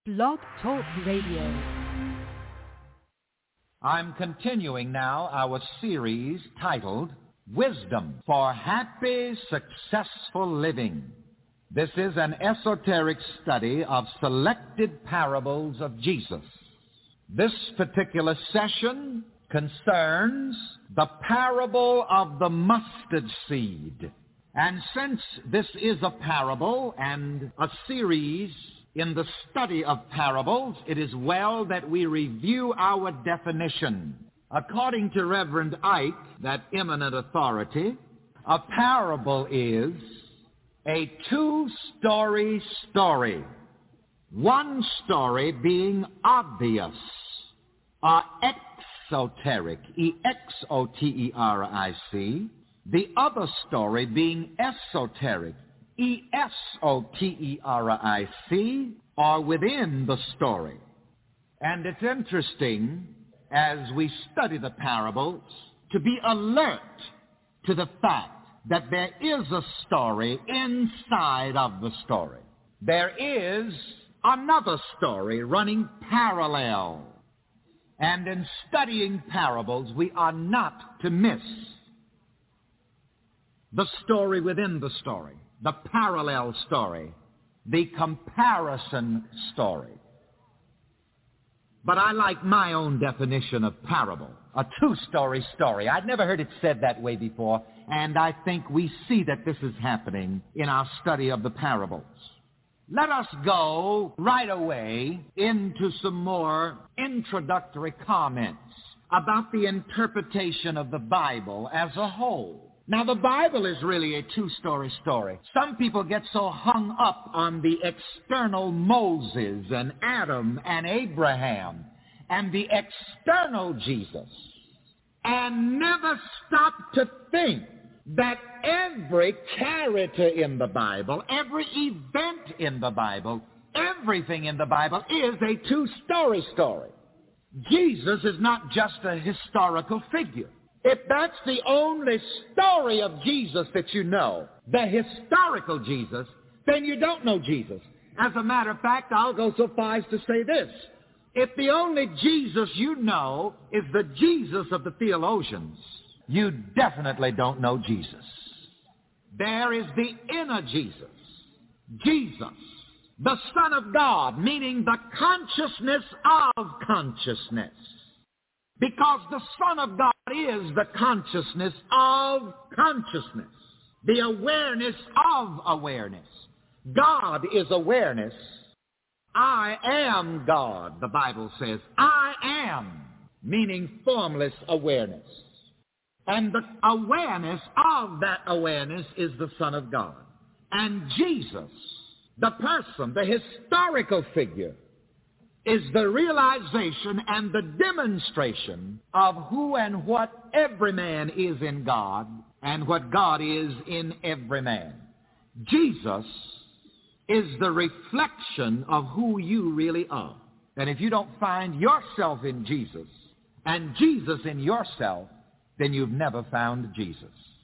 Blog Talk Radio. I'm continuing now our series titled Wisdom for Happy, Successful Living. This is an esoteric study of selected parables of Jesus. This particular session concerns the parable of the mustard seed. And since this is a parable and a series in the study of parables, it is well that we review our definition. According to Reverend Ike, that eminent authority, a parable is a two-story story. One story being obvious, or exoteric, E-X-O-T-E-R-I-C. The other story being esoteric, E-S-O-T-E-R-I-C, or within the story. And it's interesting, as we study the parables, to be alert to the fact that there is a story inside of the story. There is another story running parallel. And in studying parables, we are not to miss the story within the story, the parallel story, the comparison story. But I like my own definition of parable, a two-story story. I'd never heard it said that way before, and I think we see that this is happening in our study of the parables. Let us go right away into some more introductory comments about the interpretation of the Bible as a whole. Now, the Bible is really a two-story story. Some people get so hung up on the external Moses and Adam and Abraham and the external Jesus and never stop to think that every character in the Bible, every event in the Bible, everything in the Bible is a two-story story. Jesus is not just a historical figure. If that's the only story of Jesus that you know, the historical Jesus, then you don't know Jesus. As a matter of fact, I'll go so far as to say this. If the only Jesus you know is the Jesus of the theologians, you definitely don't know Jesus. There is the inner Jesus, Jesus, the Son of God, meaning the consciousness of consciousness. Because the Son of God is the consciousness of consciousness, the awareness of awareness. God is awareness. I am God, the Bible says. I am, meaning formless awareness. And the awareness of that awareness is the Son of God. And Jesus, the person, the historical figure, is the realization and the demonstration of who and what every man is in God and what God is in every man. Jesus is the reflection of who you really are. And if you don't find yourself in Jesus and Jesus in yourself, then you've never found Jesus.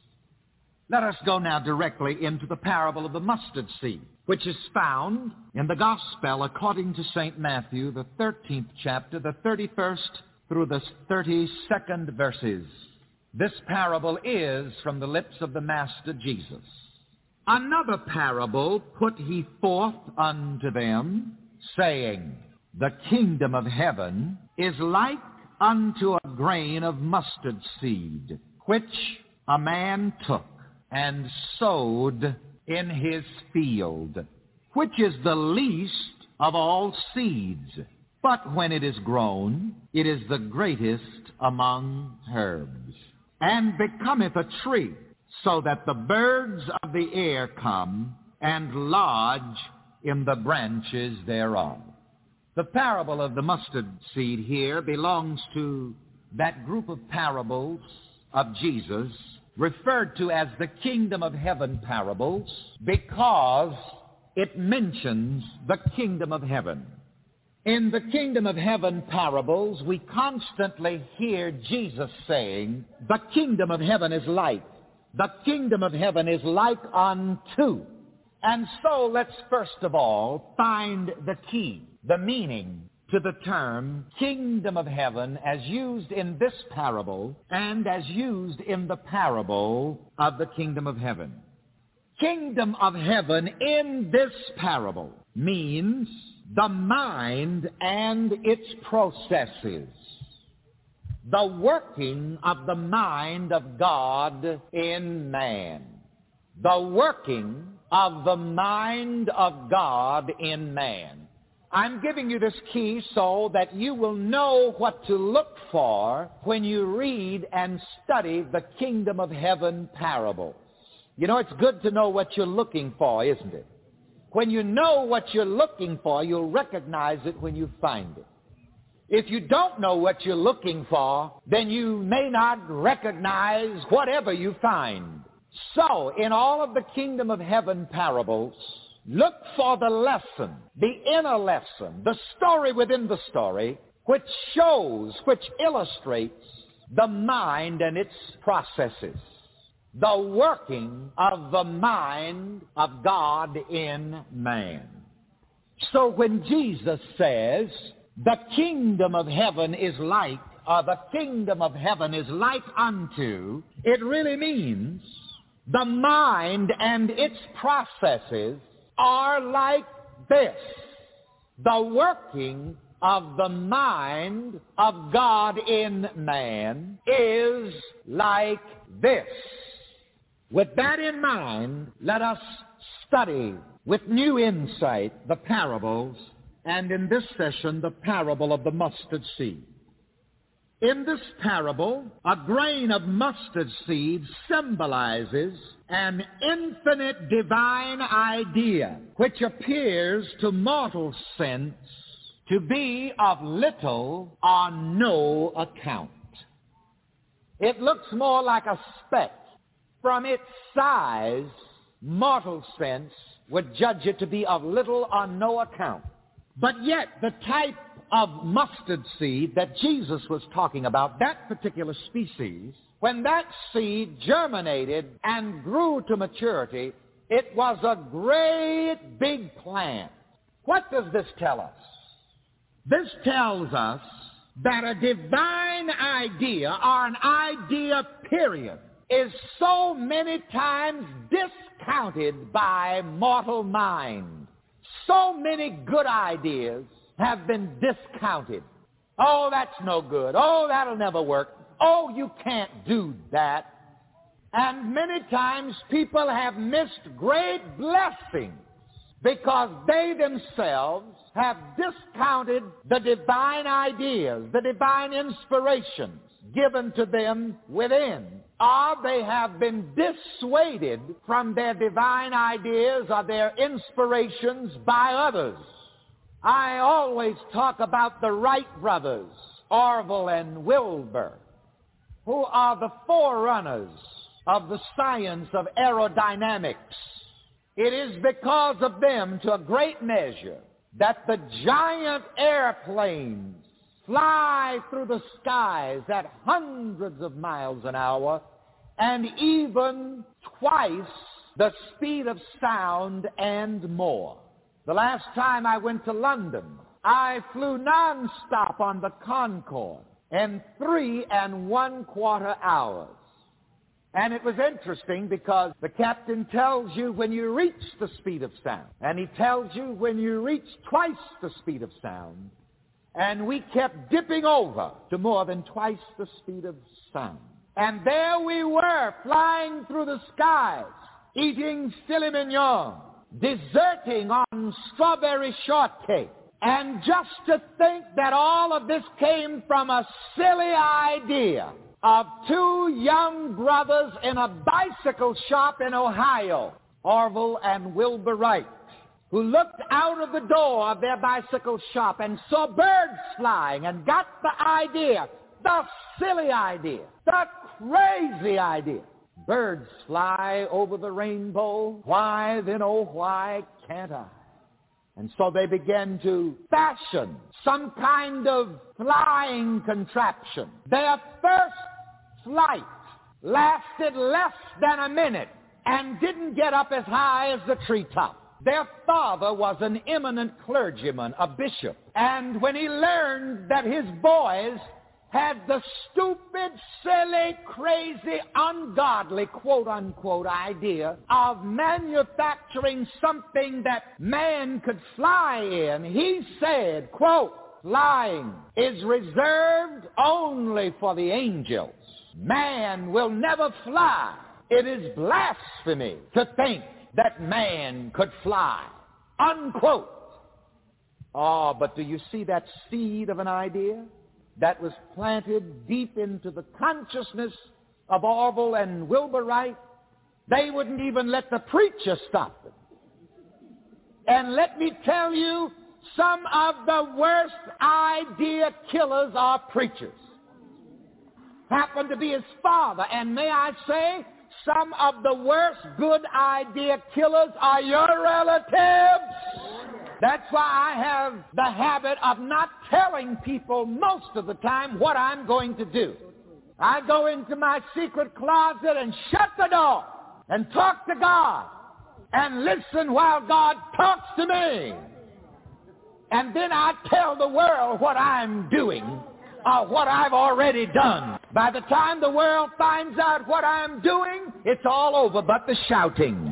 Let us go now directly into the parable of the mustard seed, which is found in the Gospel according to St. Matthew, the 13th chapter, the 31st through the 32nd verses. This parable is from the lips of the Master Jesus. Another parable put he forth unto them, saying, The kingdom of heaven is like unto a grain of mustard seed, which a man took and sowed in his field, which is the least of all seeds. But when it is grown, it is the greatest among herbs, and becometh a tree, so that the birds of the air come and lodge in the branches thereof. The parable of the mustard seed here belongs to that group of parables of Jesus referred to as the kingdom of heaven parables because it mentions the kingdom of heaven. In the kingdom of heaven parables, we constantly hear Jesus saying, the kingdom of heaven is like. The kingdom of heaven is like unto. And so let's first of all find the key. the meaning to the term kingdom of heaven as used in this parable and as used in the parable of the kingdom of heaven. Kingdom of heaven in this parable means the mind and its processes, the working of the mind of God in man, the working of the mind of God in man. I'm giving you this key so that you will know what to look for when you read and study the kingdom of heaven parables. You know, it's good to know what you're looking for, isn't it? When you know what you're looking for, you'll recognize it when you find it. If you don't know what you're looking for, then you may not recognize whatever you find. So, in all of the kingdom of heaven parables, look for the lesson, the inner lesson, the story within the story, which shows, which illustrates the mind and its processes, the working of the mind of God in man. So when Jesus says, the kingdom of heaven is like, or the kingdom of heaven is like unto, it really means the mind and its processes are like this. The working of the mind of God in man is like this. With that in mind, let us study with new insight the parables, and in this session, the parable of the mustard seed. In this parable, a grain of mustard seed symbolizes an infinite divine idea which appears to mortal sense to be of little or no account. It looks more like a speck. From its size, mortal sense would judge it to be of little or no account. But yet, the type of mustard seed that Jesus was talking about, that particular species, when that seed germinated and grew to maturity, it was a great big plant. What does this tell us? This tells us that a divine idea, or an idea period, is so many times discounted by mortal mind. So many good ideas have been discounted. Oh, that's no good. Oh, that'll never work. Oh, you can't do that. And many times people have missed great blessings because they themselves have discounted the divine ideas, the divine inspirations given to them within. Or they have been dissuaded from their divine ideas or their inspirations by others. I always talk about the Wright brothers, Orville and Wilbur, who are the forerunners of the science of aerodynamics. It is because of them, to a great measure, that the giant airplanes fly through the skies at hundreds of miles an hour and even twice the speed of sound and more. The last time I went to London, I flew nonstop on the Concorde in 3 1/4 hours. And it was interesting because the captain tells you when you reach the speed of sound, and he tells you when you reach twice the speed of sound, and we kept dipping over to more than twice the speed of sound. And there we were, flying through the skies, eating filet mignon, deserting on strawberry shortcake. And just to think that all of this came from a silly idea of 2 young brothers in a bicycle shop in Ohio, Orville and Wilbur Wright, who looked out of the door of their bicycle shop and saw birds flying and got the idea, the silly idea, the crazy idea. Birds fly over the rainbow. Why then, oh, why can't I? And so they began to fashion some kind of flying contraption. Their first flight lasted less than a minute and didn't get up as high as the treetop. Their father was an eminent clergyman, a bishop. And when he learned that his boys had the stupid, silly, crazy, ungodly, quote-unquote, idea of manufacturing something that man could fly in, he said, quote, "Flying is reserved only for the angels. Man will never fly. It is blasphemy to think that man could fly," unquote. Oh, but do you see that seed of an idea that was planted deep into the consciousness of Orville and Wilbur Wright? They wouldn't even let the preacher stop them. And let me tell you, some of the worst idea killers are preachers. Happened to be his father, and may I say, some of the worst good idea killers are your relatives. That's why I have the habit of not telling people most of the time what I'm going to do. I go into my secret closet and shut the door and talk to God and listen while God talks to me. And then I tell the world what I'm doing or what I've already done. By the time the world finds out what I'm doing, it's all over but the shouting.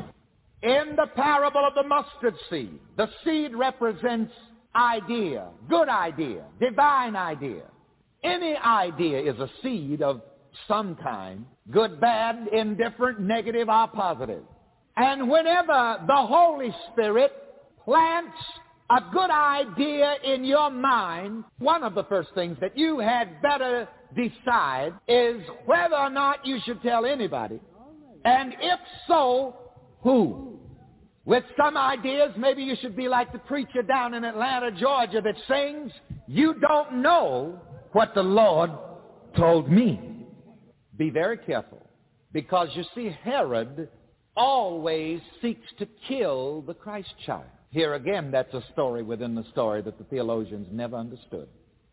In the parable of the mustard seed, the seed represents idea, good idea, divine idea. Any idea is a seed of some kind, good, bad, indifferent, negative, or positive. And whenever the Holy Spirit plants a good idea in your mind, one of the first things that you had better decide is whether or not you should tell anybody. And if so, who? With some ideas, maybe you should be like the preacher down in Atlanta, Georgia that sings, "You don't know what the Lord told me." Be very careful, because you see, Herod always seeks to kill the Christ child. Here again, that's a story within the story that the theologians never understood.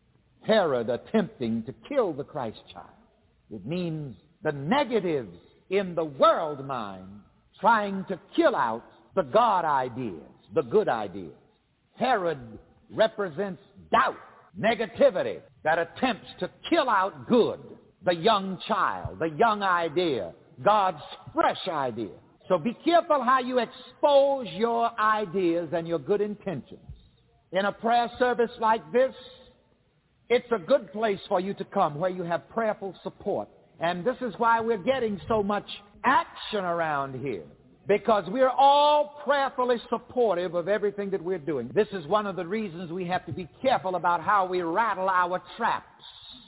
Herod attempting to kill the Christ child. It means the negatives in the world mind trying to kill out the God ideas, the good ideas. Herod represents doubt, negativity that attempts to kill out good, the young child, the young idea, God's fresh idea. So be careful how you expose your ideas and your good intentions. In a prayer service like this, it's a good place for you to come where you have prayerful support. And this is why we're getting so much action around here, because we're all prayerfully supportive of everything that we're doing. This is one of the reasons we have to be careful about how we rattle our traps.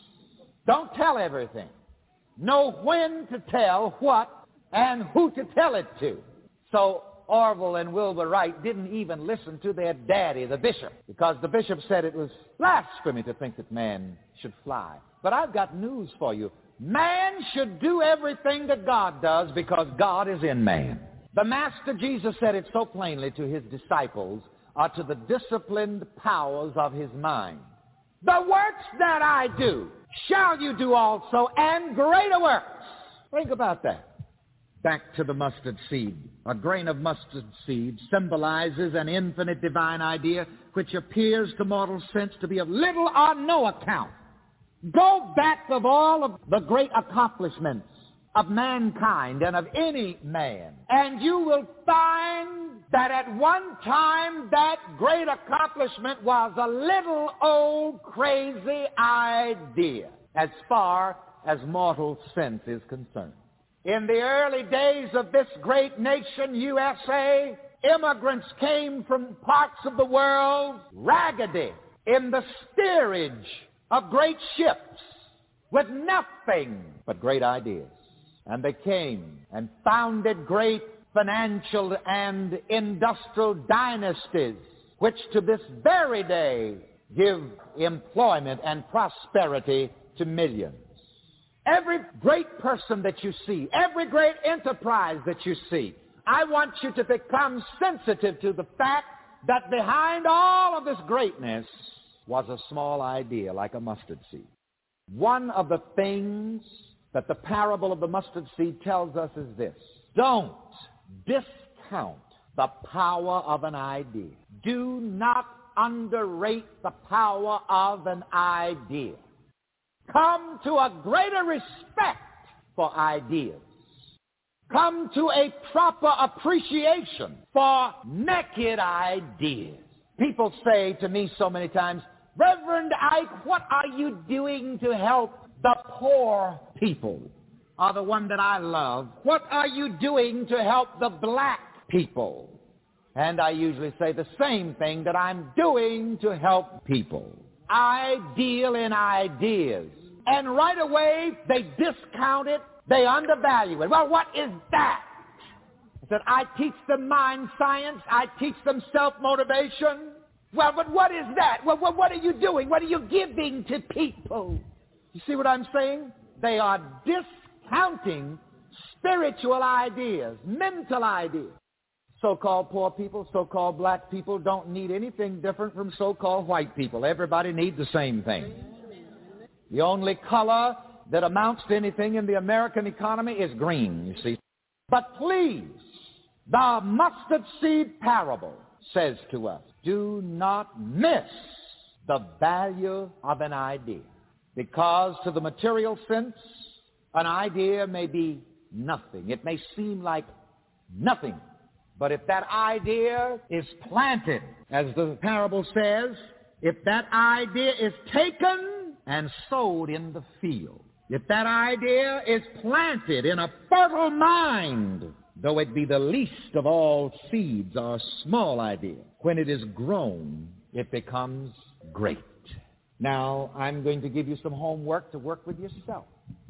Don't tell everything. Know when to tell what and who to tell it to. So Orville and Wilbur Wright didn't even listen to their daddy, the bishop, because the bishop said it was blasphemy to think that man should fly. But I've got news for you. Man should do everything that God does because God is in man. The Master Jesus said it so plainly to his disciples, or to the disciplined powers of his mind. "The works that I do shall you do also, and greater works." Think about that. Back to the mustard seed. A grain of mustard seed symbolizes an infinite divine idea which appears to mortal sense to be of little or no account. Go back of all of the great accomplishments of mankind and of any man, and you will find that at one time that great accomplishment was a little old crazy idea as far as mortal sense is concerned. In the early days of this great nation, USA, immigrants came from parts of the world raggedy in the steerage of great ships with nothing but great ideas. And they came and founded great financial and industrial dynasties, which to this very day give employment and prosperity to millions. Every great person that you see, every great enterprise that you see, I want you to become sensitive to the fact that behind all of this greatness was a small idea like a mustard seed. One of the things that the parable of the mustard seed tells us is this: don't discount the power of an idea. Do not underrate the power of an idea. Come to a greater respect for ideas. Come to a proper appreciation for naked ideas. People say to me so many times, Reverend Ike, what are you doing to help the poor people? Or the one that I love, what are you doing to help the black people? And I usually say the same thing, that I'm doing to help people. I deal in ideas. And right away, they discount it, they undervalue it. Well, what is that? I said, I teach them mind science, I teach them self-motivation. Well, but what is that? Well, what are you doing? What are you giving to people? You see what I'm saying? They are discounting spiritual ideas, mental ideas. So-called poor people, so-called black people don't need anything different from so-called white people. Everybody needs the same thing. The only color that amounts to anything in the American economy is green, you see. But please, the mustard seed parable says to us, do not miss the value of an idea. Because to the material sense, an idea may be nothing. It may seem like nothing. But if that idea is planted, as the parable says, if that idea is taken and sowed in the field, if that idea is planted in a fertile mind, though it be the least of all seeds or small idea, when it is grown, it becomes great. Now, I'm going to give you some homework to work with yourself.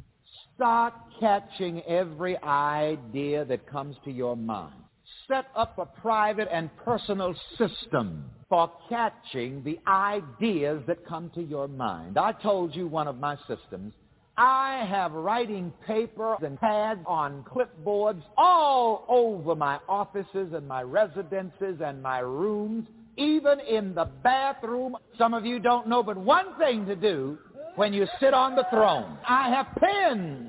Start catching every idea that comes to your mind. Set up a private and personal system for catching the ideas that come to your mind. I told you one of my systems. I have writing paper and pads on clipboards all over my offices and my residences and my rooms, even in the bathroom. Some of you don't know but one thing to do when you sit on the throne. I have pens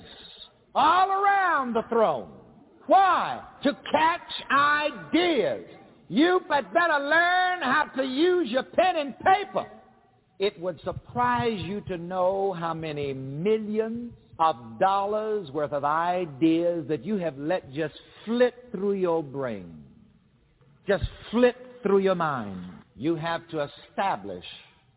all around the throne. Why? To catch ideas. You had better learn how to use your pen and paper. It would surprise you to know how many millions of dollars worth of ideas that you have let just flit through your brain, just flit through your mind. You have to establish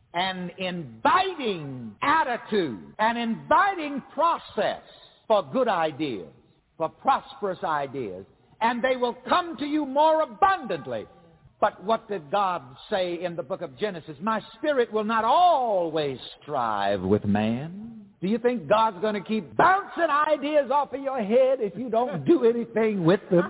an inviting attitude, an inviting process for good ideas, for prosperous ideas, and they will come to you more abundantly. But what did God say in the book of Genesis? My spirit will not always strive with man. Do you think God's going to keep bouncing ideas off of your head if you don't do anything with them?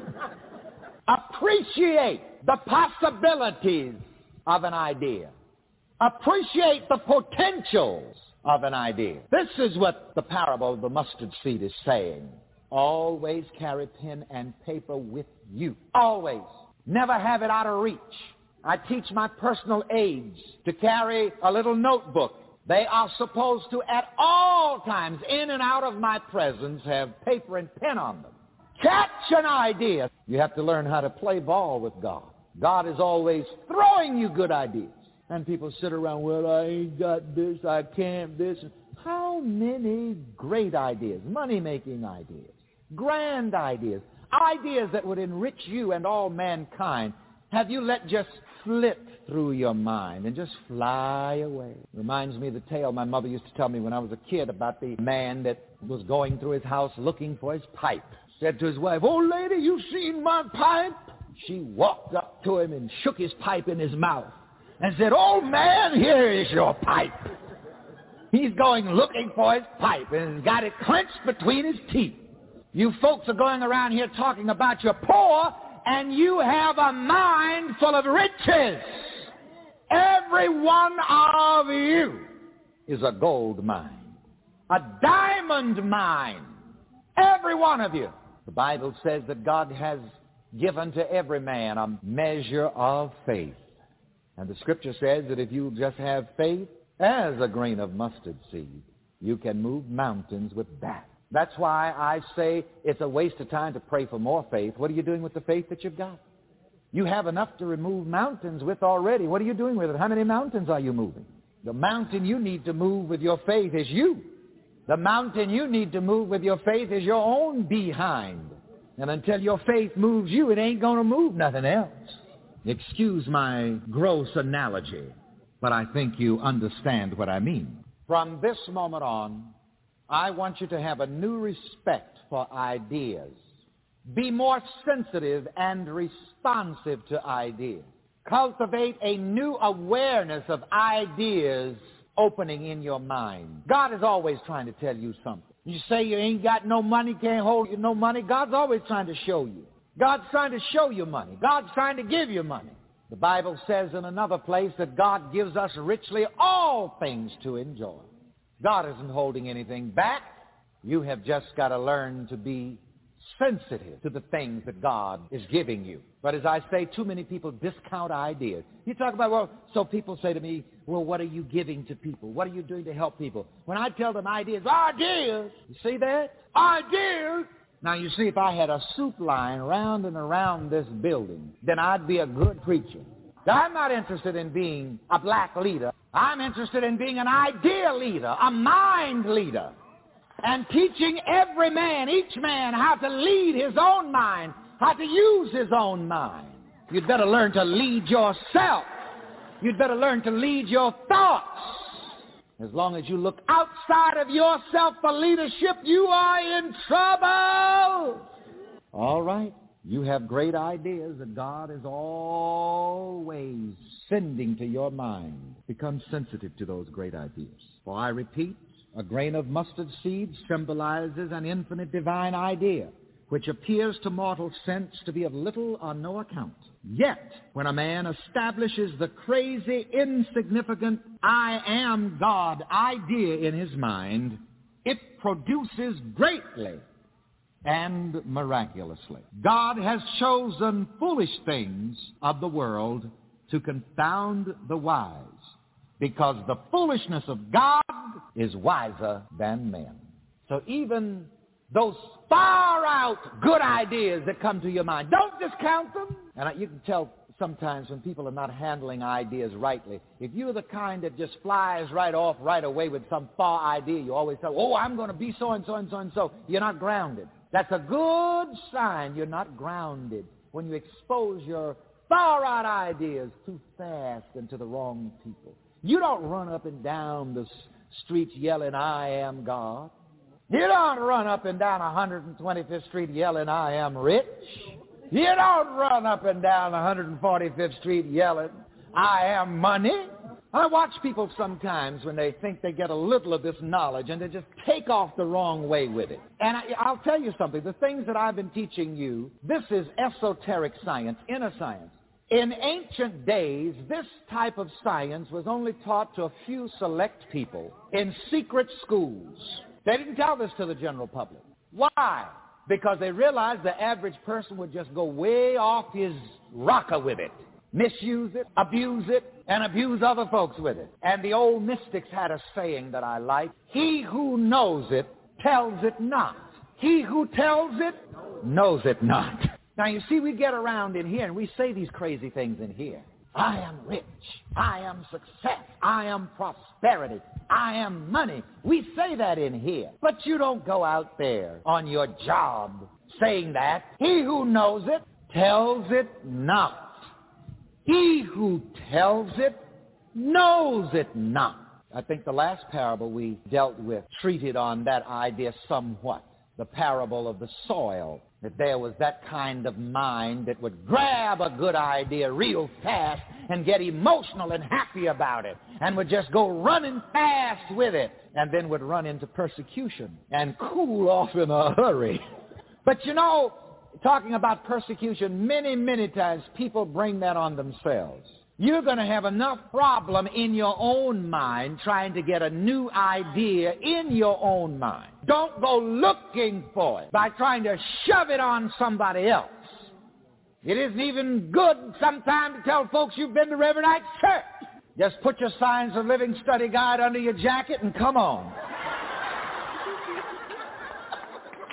Appreciate the possibilities of an idea. Appreciate the potentials of an idea. This is what the parable of the mustard seed is saying. Always carry pen and paper with you. Always. Never have it out of reach. I teach my personal aides to carry a little notebook. They are supposed to, at all times, in and out of my presence, have paper and pen on them. Catch an idea. You have to learn how to play ball with God. God is always throwing you good ideas. And people sit around, well, I ain't got this, I can't this. How many great ideas, money-making ideas, grand ideas, ideas that would enrich you and all mankind, have you let just flit through your mind and just fly away? Reminds me of the tale my mother used to tell me when I was a kid about the man that was going through his house looking for his pipe. Said to his wife, "Old lady, you seen my pipe?" She walked up to him and shook his pipe in his mouth and said, "Old man, here is your pipe." He's going looking for his pipe and has got it clenched between his teeth. You folks are going around here talking about you're poor, and you have a mind full of riches. Every one of you is a gold mine, a diamond mine. Every one of you. The Bible says that God has given to every man a measure of faith. And the Scripture says that if you just have faith as a grain of mustard seed, you can move mountains with that. That's why I say it's a waste of time to pray for more faith. What are you doing with the faith that you've got? You have enough to remove mountains with already. What are you doing with it? How many mountains are you moving? The mountain you need to move with your faith is you. The mountain you need to move with your faith is your own behind. And until your faith moves you, it ain't going to move nothing else. Excuse my gross analogy, but I think you understand what I mean. From this moment on, I want you to have a new respect for ideas. Be more sensitive and responsive to ideas. Cultivate a no awareness of ideas opening in your mind. God is always trying to tell you something. You say you ain't got no money, can't hold you no money. God's always trying to show you. God's trying to show you money. God's trying to give you money. The Bible says in another place that God gives us richly all things to enjoy. God isn't holding anything back. You have just got to learn to be sensitive to the things that God is giving you. But as I say, too many people discount ideas. You talk about, well, so people say to me, well, what are you giving to people? What are you doing to help people? When I tell them ideas, you see that? Ideas! Now, you see, if I had a soup line round and around this building, then I'd be a good preacher. Now, I'm not interested in being a black leader. I'm interested in being an idea leader, a mind leader, and teaching every man, each man, how to lead his own mind, how to use his own mind. You'd better learn to lead yourself. You'd better learn to lead your thoughts. As long as you look outside of yourself for leadership, you are in trouble. All right. You have great ideas that God is always sending to your mind. Become sensitive to those great ideas. For I repeat, a grain of mustard seed symbolizes an infinite divine idea, which appears to mortal sense to be of little or no account. Yet, when a man establishes the crazy, insignificant, I am God idea in his mind, it produces greatly and miraculously. God has chosen foolish things of the world to confound the wise, because the foolishness of God is wiser than men. So even those far-out good ideas that come to your mind, don't discount them. And you can tell sometimes when people are not handling ideas rightly. If you're the kind that just flies right off right away with some far idea, you always say, oh, I'm going to be so-and-so and so-and-so. You're not grounded. That's a good sign you're not grounded when you expose your far-out ideas too fast and to the wrong people. You don't run up and down the streets yelling, I am God. You don't run up and down 125th Street yelling, I am rich. You don't run up and down 145th Street yelling, I am money. I watch people sometimes when they think they get a little of this knowledge and they just take off the wrong way with it. And I'll tell you something. The things that I've been teaching you, this is esoteric science, inner science. In ancient days, this type of science was only taught to a few select people in secret schools. They didn't tell this to the general public. Why? Because they realized the average person would just go way off his rocker with it, misuse it, and abuse other folks with it. And the old mystics had a saying that I like, he who knows it tells it not. He who tells it knows it not. Now, you see, we get around in here and we say these crazy things in here. I am rich. I am success. I am prosperity. I am money. We say that in here. But you don't go out there on your job saying that. He who knows it tells it not. He who tells it knows it not. I think the last parable we dealt with treated on that idea somewhat. The parable of the soil. That there was that kind of mind that would grab a good idea real fast and get emotional and happy about it and would just go running fast with it and then would run into persecution and cool off in a hurry. But you know, talking about persecution, many, many times people bring that on themselves. You're going to have enough problem in your own mind trying to get a new idea in your own mind. Don't go looking for it by trying to shove it on somebody else. It isn't even good sometimes to tell folks you've been to Reverend Ike's church. Just put your Signs of Living study guide under your jacket and come on.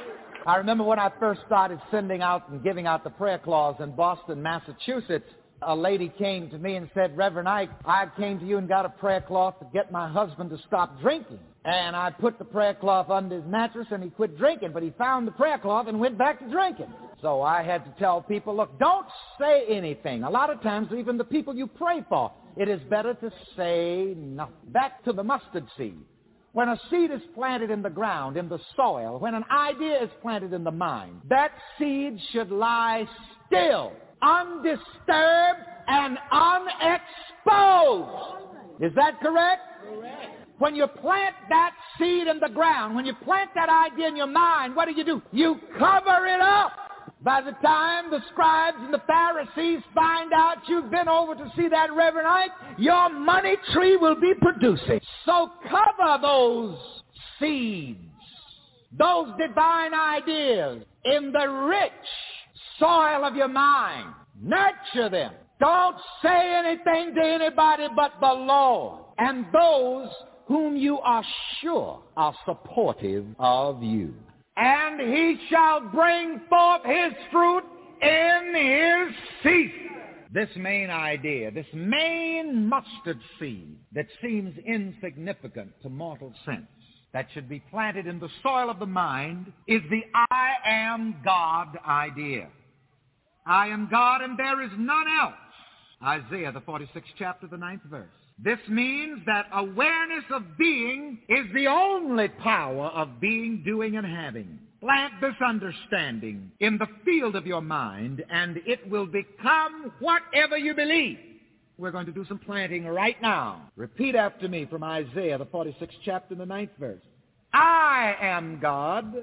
I remember when I first started sending out and giving out the prayer clause in Boston, Massachusetts, a lady came to me and said, Reverend Ike, I came to you and got a prayer cloth to get my husband to stop drinking. And I put the prayer cloth under his mattress and he quit drinking, but he found the prayer cloth and went back to drinking. So I had to tell people, look, don't say anything. A lot of times, even the people you pray for, it is better to say nothing. Back to the mustard seed. When a seed is planted in the ground, in the soil, when an idea is planted in the mind, that seed should lie still, undisturbed, and unexposed. Is that correct? Correct. When you plant that seed in the ground, when you plant that idea in your mind, what do? You cover it up. By the time the scribes and the Pharisees find out you've been over to see that Reverend Ike, your money tree will be producing. So cover those seeds, those divine ideas in the rich soil of your mind. Nurture them. Don't say anything to anybody but the Lord and those whom you are sure are supportive of you. And he shall bring forth his fruit in his season. This main idea, this main mustard seed that seems insignificant to mortal sense, that should be planted in the soil of the mind, is the I am God idea. I am God and there is none else. Isaiah, the 46th chapter, the 9th verse. This means that awareness of being is the only power of being, doing, and having. Plant this understanding in the field of your mind, and it will become whatever you believe. We're going to do some planting right now. Repeat after me from Isaiah, the 46th chapter, the 9th verse. I am God,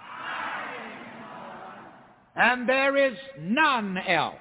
and there is none else.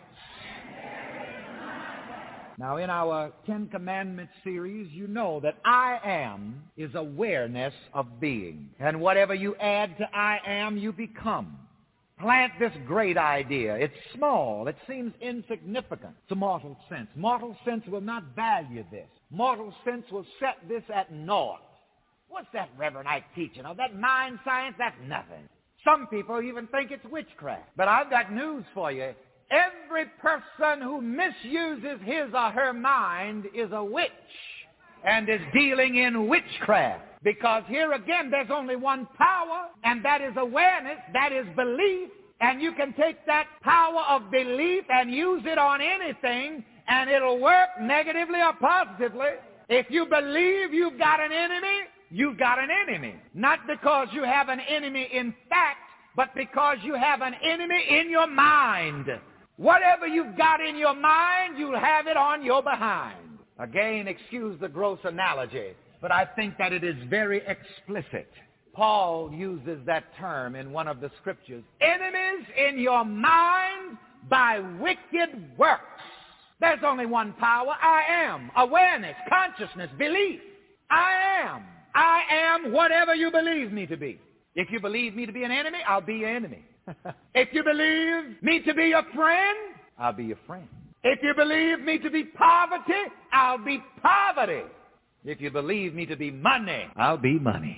Now, in our Ten Commandments series, you know that I am is awareness of being. And whatever you add to I am, you become. Plant this great idea. It's small. It seems insignificant to mortal sense. Mortal sense will not value this. Mortal sense will set this at naught. What's that Reverend Ike teaching? Oh, that mind science, that's nothing. Some people even think it's witchcraft. But I've got news for you. Every person who misuses his or her mind is a witch and is dealing in witchcraft. Because here again, there's only one power, and that is awareness, that is belief. And you can take that power of belief and use it on anything, and it'll work negatively or positively. If you believe you've got an enemy, you've got an enemy. Not because you have an enemy in fact, but because you have an enemy in your mind. Whatever you've got in your mind, you'll have it on your behind. Again, excuse the gross analogy, but I think that it is very explicit. Paul uses that term in one of the scriptures. Enemies in your mind by wicked works. There's only one power. I am. Awareness, consciousness, belief. I am. I am whatever you believe me to be. If you believe me to be an enemy, I'll be your enemy. If you believe me to be your friend, I'll be your friend. If you believe me to be poverty, I'll be poverty. If you believe me to be money, I'll be money.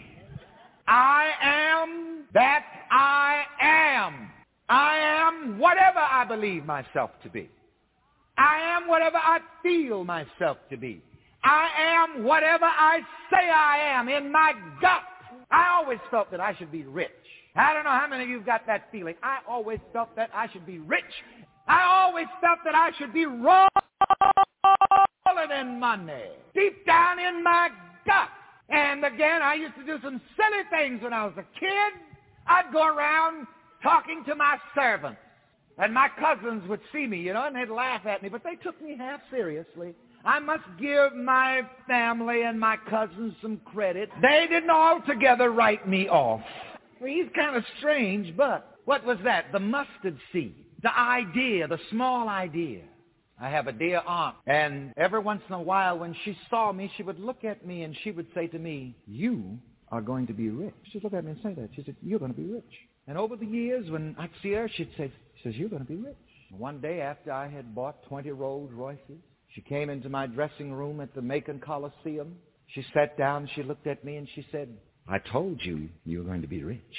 I am that I am. I am whatever I believe myself to be. I am whatever I feel myself to be. I am whatever I say I am in my gut. I always felt that I should be rich. I don't know how many of you have got that feeling. I always felt that I should be rich. I always felt that I should be rolling in money. Deep down in my gut. And again, I used to do some silly things when I was a kid. I'd go around talking to my servants. And my cousins would see me, and they'd laugh at me, but they took me half seriously. I must give my family and my cousins some credit. They didn't altogether write me off. Well, he's kind of strange, but what was that? The mustard seed, the idea, the small idea. I have a dear aunt, and every once in a while when she saw me, she would look at me and she would say to me, you are going to be rich. She'd look at me and say that. She said, you're going to be rich. And over the years, when I'd see her, she'd say, you're going to be rich. One day after I had bought 20 Rolls Royces, she came into my dressing room at the Macon Coliseum. She sat down, she looked at me, and she said, I told you you were going to be rich.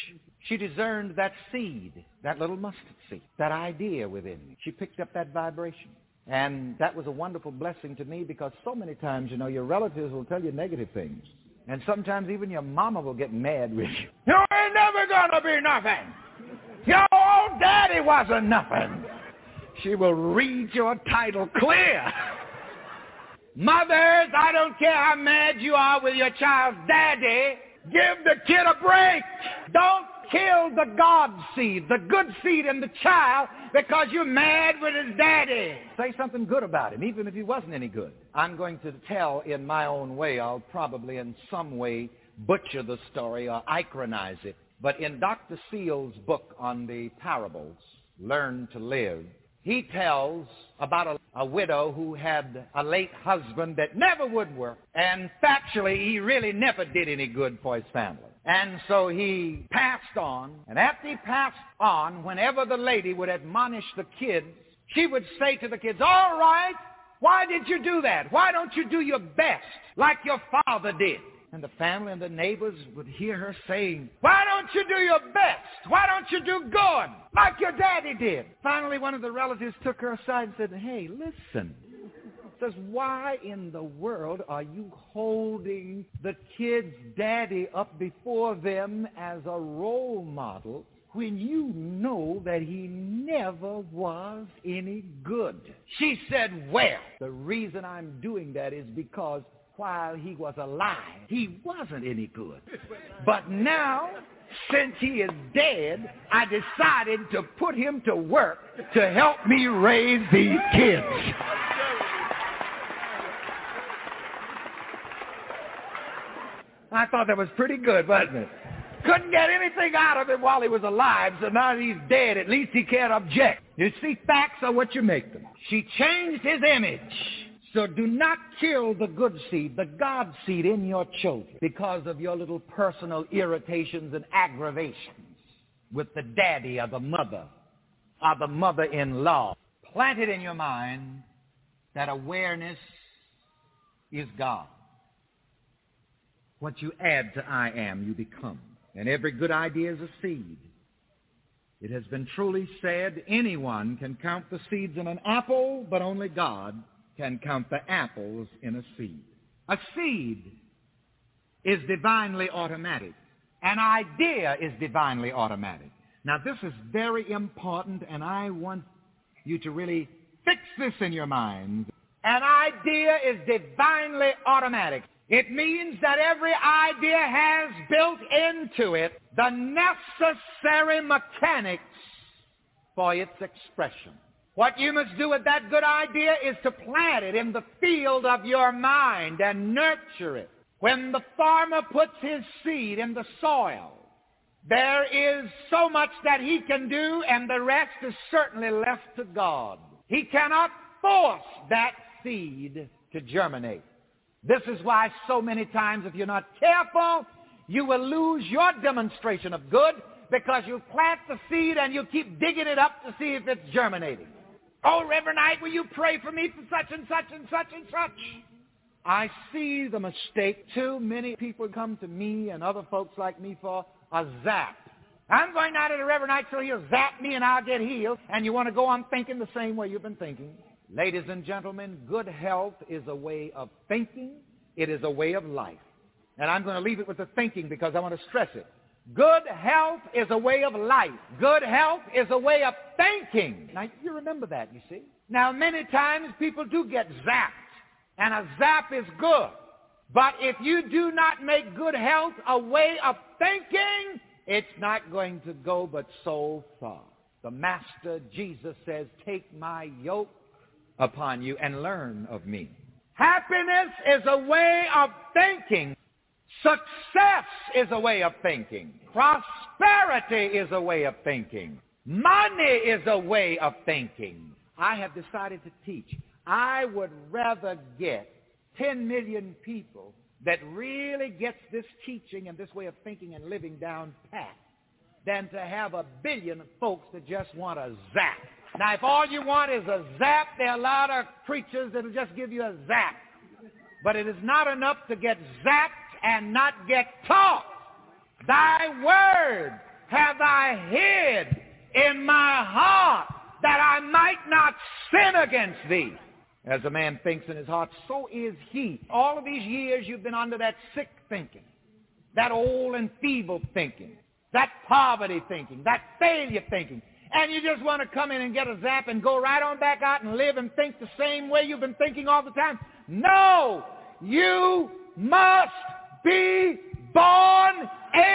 She discerned that seed, that little mustard seed, that idea within me. She picked up that vibration. And that was a wonderful blessing to me because so many times, you know, your relatives will tell you negative things. And sometimes even your mama will get mad with you. You ain't never gonna be nothing. Your old daddy wasn't nothing. She will read your title clear. Mothers, I don't care how mad you are with your child's daddy, give the kid a break. Don't kill the God seed, the good seed in the child, because you're mad with his daddy. Say something good about him, even if he wasn't any good. I'm going to tell in my own way. I'll probably in some way butcher the story or iconize it. But in Dr. Seale's book on the parables, Learn to Live, he tells about a widow who had a late husband that never would work. And factually, he really never did any good for his family. And so he passed on. And after he passed on, whenever the lady would admonish the kids, she would say to the kids, all right, why did you do that? Why don't you do your best like your father did? And the family and the neighbors would hear her saying, why don't you do your best? Why don't you do good like your daddy did? Finally, one of the relatives took her aside and said, hey, listen. Says, why in the world are you holding the kid's daddy up before them as a role model when you know that he never was any good? She said, well, the reason I'm doing that is because while he was alive, he wasn't any good. But now, since he is dead, I decided to put him to work to help me raise these kids. I thought that was pretty good, wasn't it? Couldn't get anything out of him while he was alive, so now that he's dead, at least he can't object. You see, facts are what you make them. She changed his image. So do not kill the good seed, the God seed in your children because of your little personal irritations and aggravations with the daddy or the mother-in-law. Plant it in your mind that awareness is God. What you add to I am, you become. And every good idea is a seed. It has been truly said, anyone can count the seeds in an apple, but only God can count the apples in a seed. A seed is divinely automatic. An idea is divinely automatic. Now, this is very important, and I want you to really fix this in your mind. An idea is divinely automatic. It means that every idea has built into it the necessary mechanics for its expression. What you must do with that good idea is to plant it in the field of your mind and nurture it. When the farmer puts his seed in the soil, there is so much that he can do, and the rest is certainly left to God. He cannot force that seed to germinate. This is why so many times, if you're not careful, you will lose your demonstration of good because you plant the seed and you keep digging it up to see if it's germinating. Oh, Reverend Knight, will you pray for me for such and such and such and such? I see the mistake. Too many people come to me and other folks like me for a zap. I'm going out to the Reverend Knight so he'll zap me and I'll get healed. And you want to go on thinking the same way you've been thinking. Ladies and gentlemen, good health is a way of thinking. It is a way of life. And I'm going to leave it with the thinking because I want to stress it. Good health is a way of life. Good health is a way of thinking. Now, you remember that, you see. Now, many times people do get zapped, and a zap is good. But if you do not make good health a way of thinking, it's not going to go but so far. The Master Jesus says, take my yoke upon you and learn of me. Happiness is a way of thinking. Success is a way of thinking. Prosperity is a way of thinking. Money is a way of thinking. I have decided to teach. I would rather get 10 million people that really gets this teaching and this way of thinking and living down pat than to have 1 billion folks that just want a zap. Now, if all you want is a zap, there are a lot of preachers that will just give you a zap. But it is not enough to get zapped and not get taught. Thy word have I hid in my heart that I might not sin against thee. As a man thinks in his heart, so is he. All of these years you've been under that sick thinking, that old and feeble thinking, that poverty thinking, that failure thinking. And you just want to come in and get a zap and go right on back out and live and think the same way you've been thinking all the time. No! You must be born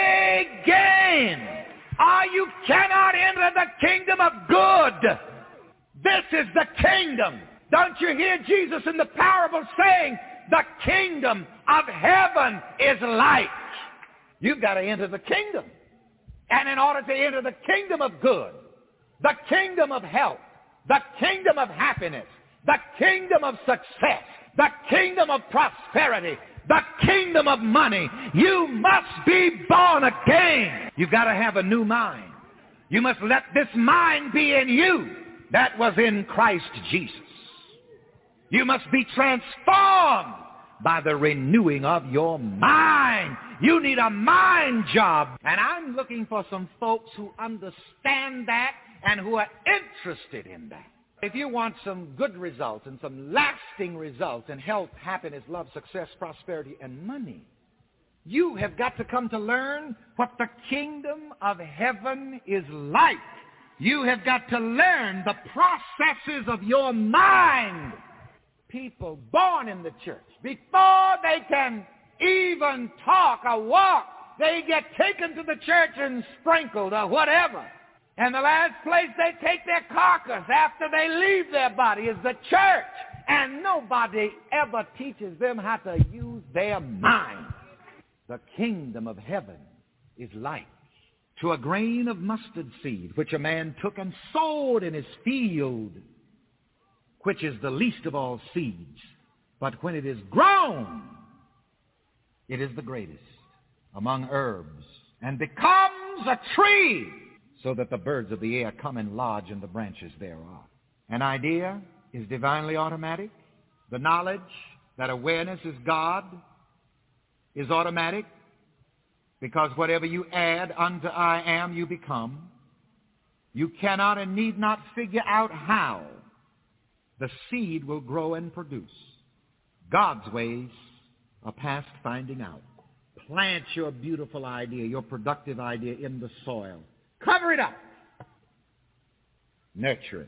again. Or you cannot enter the kingdom of good. This is the kingdom. Don't you hear Jesus in the parable saying, the kingdom of heaven is light. You've got to enter the kingdom. And in order to enter the kingdom of good, the kingdom of health, the kingdom of happiness, the kingdom of success, the kingdom of prosperity, the kingdom of money, you must be born again. You've got to have a new mind. You must let this mind be in you that was in Christ Jesus. You must be transformed by the renewing of your mind. You need a mind job. And I'm looking for some folks who understand that and who are interested in that. If you want some good results and some lasting results in health, happiness, love, success, prosperity, and money, you have got to come to learn what the kingdom of heaven is like. You have got to learn the processes of your mind. People born in the church, before they can even talk or walk, they get taken to the church and sprinkled or whatever. And the last place they take their carcass after they leave their body is the church. And nobody ever teaches them how to use their mind. The kingdom of heaven is like to a grain of mustard seed, which a man took and sowed in his field, which is the least of all seeds. But when it is grown, it is the greatest among herbs, and becomes a tree, so that the birds of the air come and lodge in the branches thereof. An idea is divinely automatic. The knowledge that awareness is God is automatic, because whatever you add unto I am, you become. You cannot and need not figure out how the seed will grow and produce. God's ways are past finding out. Plant your beautiful idea, your productive idea in the soil. Cover it up. Nurture it.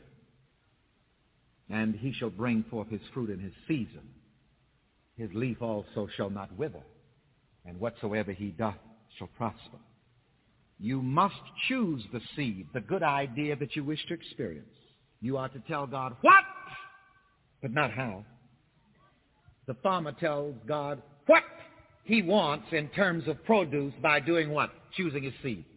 And he shall bring forth his fruit in his season. His leaf also shall not wither, and whatsoever he doth shall prosper. You must choose the seed, the good idea that you wish to experience. You are to tell God what, but not how. The farmer tells God what he wants in terms of produce by doing what? Choosing his seed.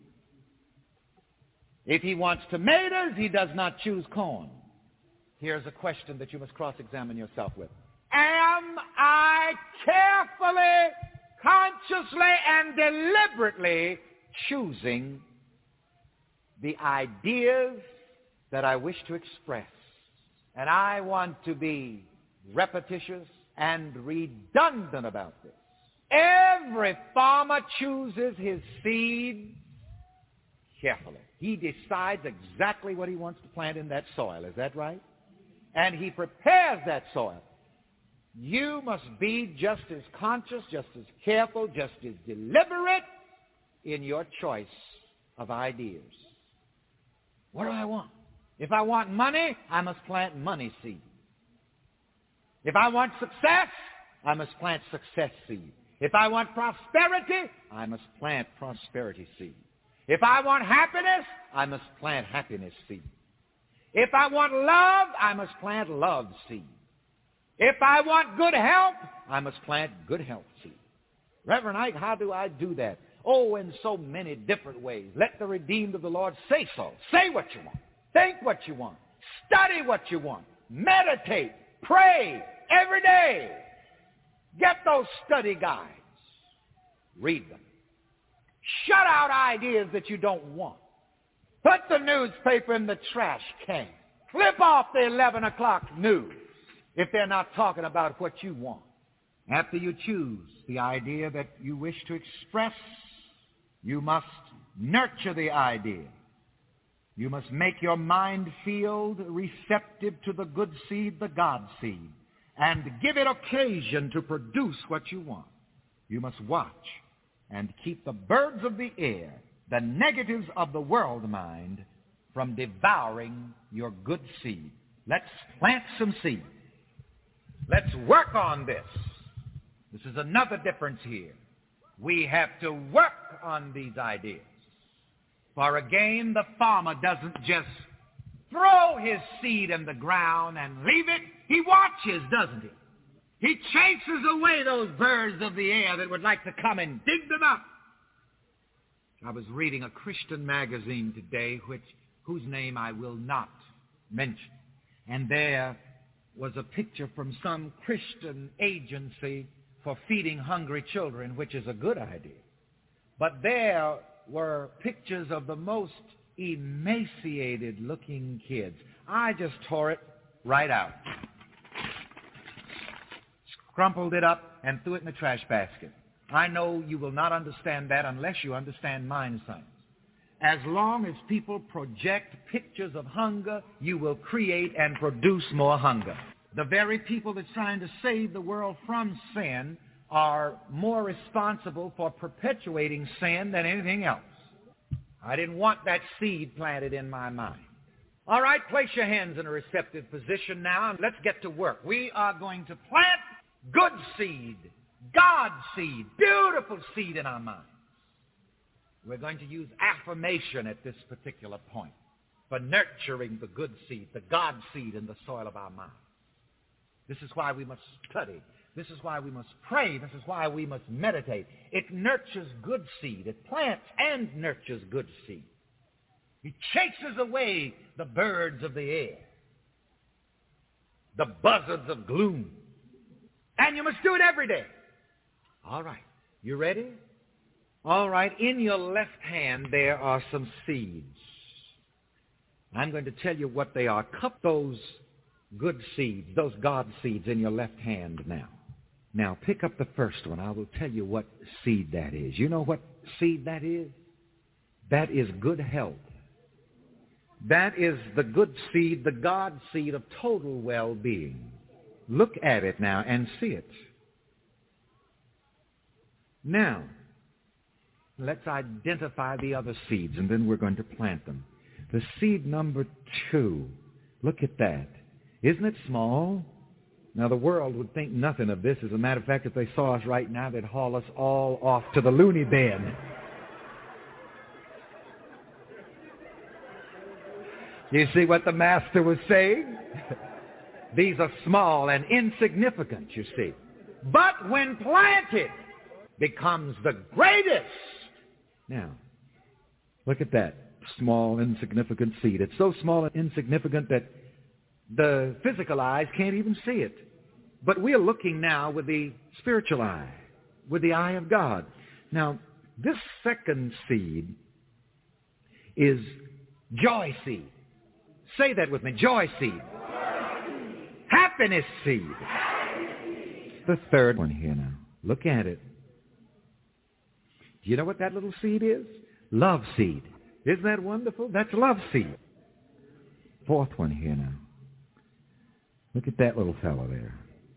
If he wants tomatoes, he does not choose corn. Here's a question that you must cross-examine yourself with. Am I carefully, consciously, and deliberately choosing the ideas that I wish to express? And I want to be repetitious and redundant about this. Every farmer chooses his seed carefully. He decides exactly what he wants to plant in that soil. Is that right? And he prepares that soil. You must be just as conscious, just as careful, just as deliberate in your choice of ideas. What do I want? If I want money, I must plant money seed. If I want success, I must plant success seed. If I want prosperity, I must plant prosperity seed. If I want happiness, I must plant happiness seed. If I want love, I must plant love seed. If I want good health, I must plant good health seed. Reverend Ike, how do I do that? Oh, in so many different ways. Let the redeemed of the Lord say so. Say what you want. Think what you want. Study what you want. Meditate. Pray every day. Get those study guides. Read them. Shut out ideas that you don't want. Put the newspaper in the trash can. Flip off the 11 o'clock news if they're not talking about what you want. After you choose the idea that you wish to express, You must nurture the idea. You must make your mind field receptive to the good seed, the God seed, and give it occasion to produce what you want. You must watch and keep the birds of the air, the negatives of the world mind, from devouring your good seed. Let's plant some seed. Let's work on this. This is another difference here. We have to work on these ideas. For again, the farmer doesn't just throw his seed in the ground and leave it. He watches, doesn't he? He chases away those birds of the air that would like to come and dig them up. I was reading a Christian magazine today whose name I will not mention. And there was a picture from some Christian agency for feeding hungry children, which is a good idea. But there were pictures of the most emaciated-looking kids. I just tore it right out, crumpled it up, and threw it in the trash basket. I know you will not understand that unless you understand mind science. As long as people project pictures of hunger, you will create and produce more hunger. The very people that's trying to save the world from sin are more responsible for perpetuating sin than anything else. I didn't want that seed planted in my mind. All right, place your hands in a receptive position now, and let's get to work. We are going to plant good seed, God seed, beautiful seed in our minds. We're going to use affirmation at this particular point for nurturing the good seed, the God seed in the soil of our minds. This is why we must study. This is why we must pray. This is why we must meditate. It nurtures good seed. It plants and nurtures good seed. It chases away the birds of the air, the buzzards of gloom. And you must do it every day. All right. You ready? All right. In your left hand, there are some seeds. I'm going to tell you what they are. Cup those good seeds, those God seeds in your left hand now. Now, pick up the first one. I will tell you what seed that is. You know what seed that is? That is good health. That is the good seed, the God seed of total well-being. Look at it now and see it. Now, let's identify the other seeds, and then we're going to plant them. The seed number 2, look at that. Isn't it small? Now, the world would think nothing of this. As a matter of fact, if they saw us right now, they'd haul us all off to the loony bin. You see what the master was saying? These are small and insignificant, you see. But when planted, becomes the greatest. Now, look at that small, insignificant seed. It's so small and insignificant that the physical eyes can't even see it. But we're looking now with the spiritual eye, with the eye of God. Now, this second seed is joy seed. Say that with me, joy seed. Happiness seed. The third one here now. Look at it. Do you know what that little seed is? Love seed. Isn't that wonderful? That's love seed. Fourth one here now. Look at that little fellow there.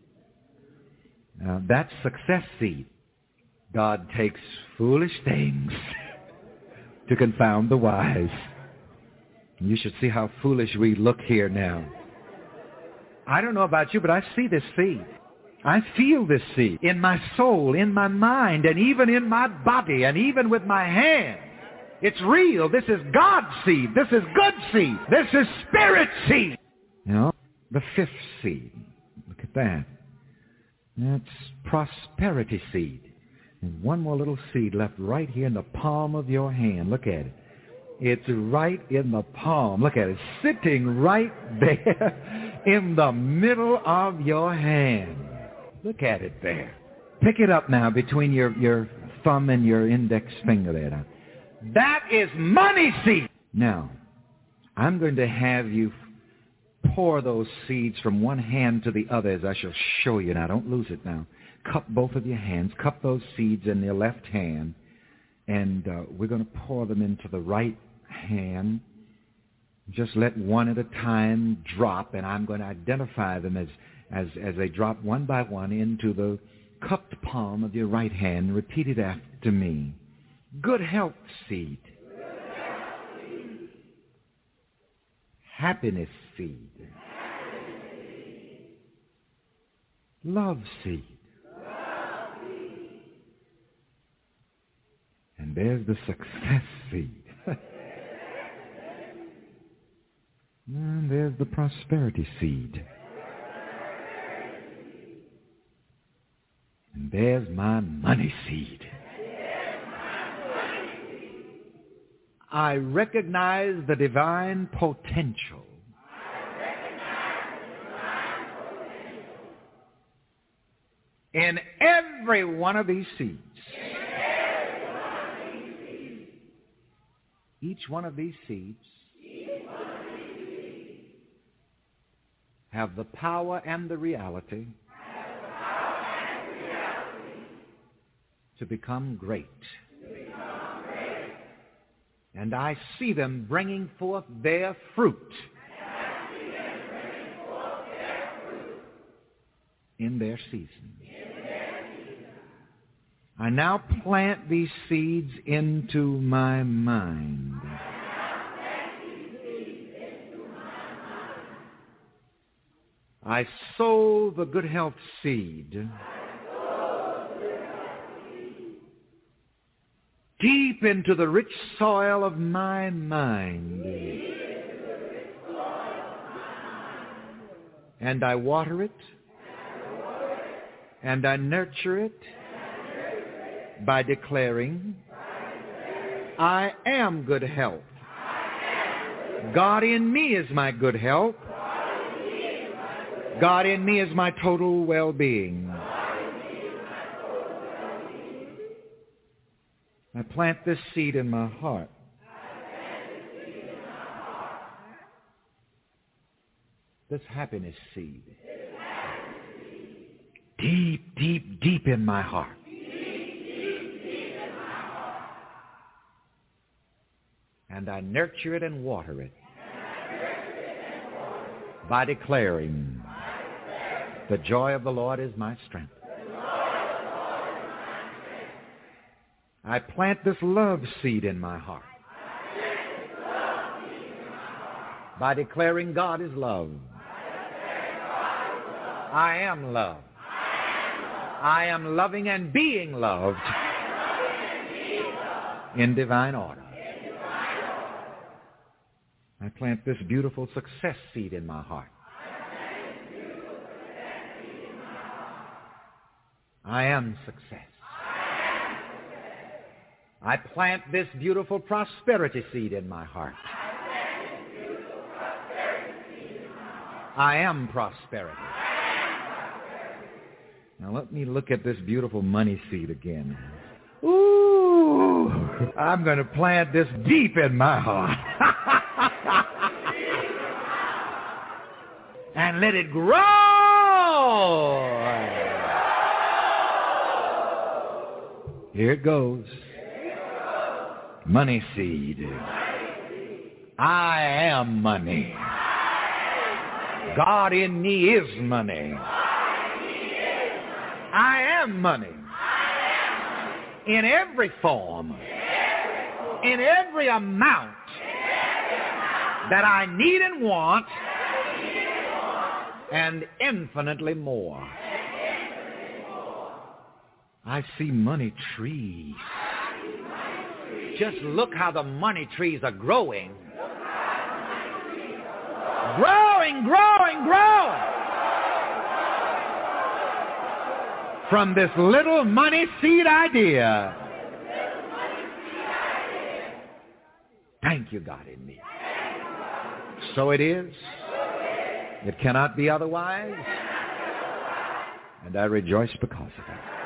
Now, that's success seed. God takes foolish things to confound the wise. You should see how foolish we look here now. I don't know about you, but I see this seed. I feel this seed in my soul, in my mind, and even in my body, and even with my hands. It's real. This is God's seed. This is good seed. This is spirit seed. You know, the fifth seed. Look at that. That's prosperity seed. And one more little seed left right here in the palm of your hand. Look at it. It's right in the palm. Look at it. Sitting right there in the middle of your hand. Look at it there. Pick it up now between your thumb and your index finger there. Now. That is money seed. Now, I'm going to have you pour those seeds from one hand to the other as I shall show you. Now, don't lose it now. Cup both of your hands. Cup those seeds in your left hand. And we're going to pour them into the right hand. Just let one at a time drop, and I'm going to identify them as they drop one by one into the cupped palm of your right hand. Repeat it after me. Good health seed. Happiness seed. Love seed. And there's the success seed. And there's the prosperity seed. And there's my money seed. I recognize the divine potential in every one of these seeds. Each one of these seeds have the power and the reality to become great. And I see them bringing forth their fruit in their season. I now plant these seeds into my mind. I sow the good health seed deep into the rich soil of my mind. And I water it, and I nurture it by declaring, I am good health. God in me is my good health. God in me is my total well-being. I plant this seed in my heart. This happiness seed. Deep, deep, deep in my heart. And I nurture it and water it by declaring, the joy of the Lord is my strength. I plant this love seed in my heart by declaring God is love. I am love. I am loving and being loved in divine order. I plant this beautiful success seed in my heart. I am success. I plant this beautiful prosperity seed in my heart. I am prosperity. Now let me look at this beautiful money seed again. Ooh, I'm going to plant this deep in my heart. And let it grow. Here it goes. Money seed. I am money. God in me is money. I am money. In every form. In every amount that I need and want, and infinitely more. I see money trees. Just look how the money trees are growing. Growing, growing, growing. From this little money seed idea. Thank you, God in me. So it is. It cannot be otherwise. And I rejoice because of it.